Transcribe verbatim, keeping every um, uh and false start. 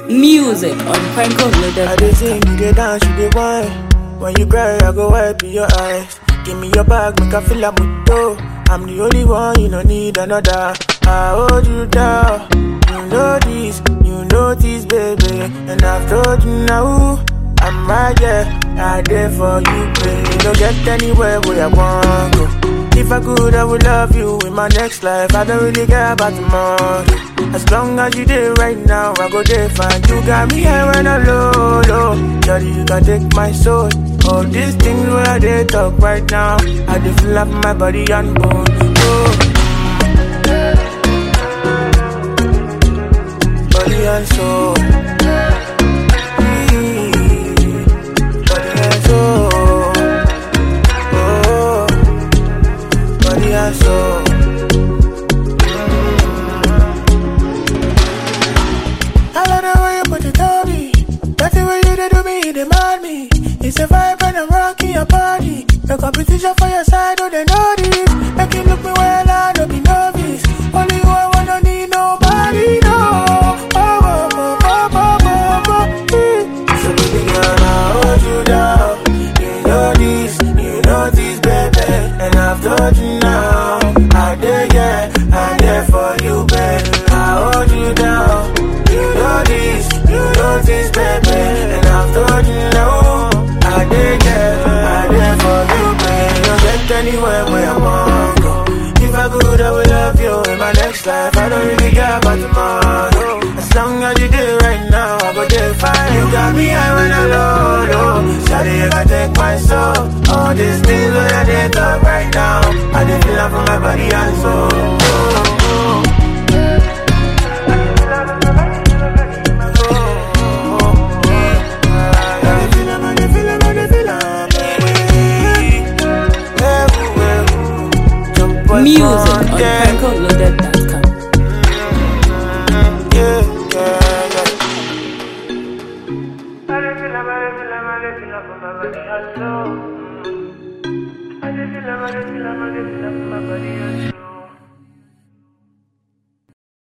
Music on Franco Loaded. I dey sing, you dey dance, you dey whine. When you cry, I go wipe your eyes. Give me your bag, make I feel like muto. I'm the only one, you don't need another. I hold you down. You know this, you know this, baby. And I've told you now, I'm right there. I there for you, baby. Don't get anywhere where I want go. If I could, I would love you in my next life. I don't really care about tomorrow. As long as you there right now, I go there fine. You got me here when I'm low, low. Daddy, you can take my soul. All these things where I dey talk right now, I dey feel up my body and bone. Oh. Body and soul. Body and soul. Oh. Body and soul. I love the way you put it on me. That's the way you dey do me, you demand me. It's a vibe and I'm rocking your body. No competition for your side, oh they know this. Make you look me well, I don't be novice. Only you I wanna need nobody, no. Oh, oh, oh, oh, oh, oh, oh, oh. So baby girl, I hold you down. You know this, you know this, baby. And I've told you now. I dare, yeah, I dare for you, baby. I hold you down. You know this, you know this, baby. And I've told you now. I did get, I did for you, babe. Don't get anywhere where I want go. If I could, I would love you in my next life. I don't really care about tomorrow. As long as you did right now, I go there fine. You got me high when I'm low, low. Shawty, you can take my soul. All these things that I did talk right now, I did feel up from my body and soul. Oh, oh. Music on Franco Loaded dot com. Yeah, yeah, yeah. I